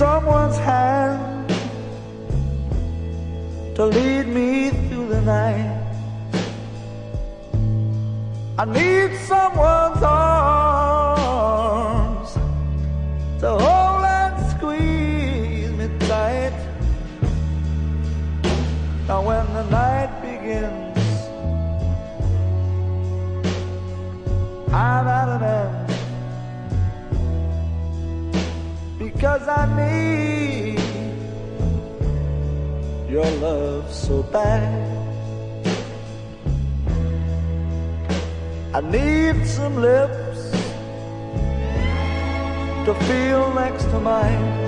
someone's hand to lead me through the night. I need someone's arms to hold and squeeze me tight. Now when the night begins, I'm at an end, because I need your love so bad. I need some lips to feel next to mine,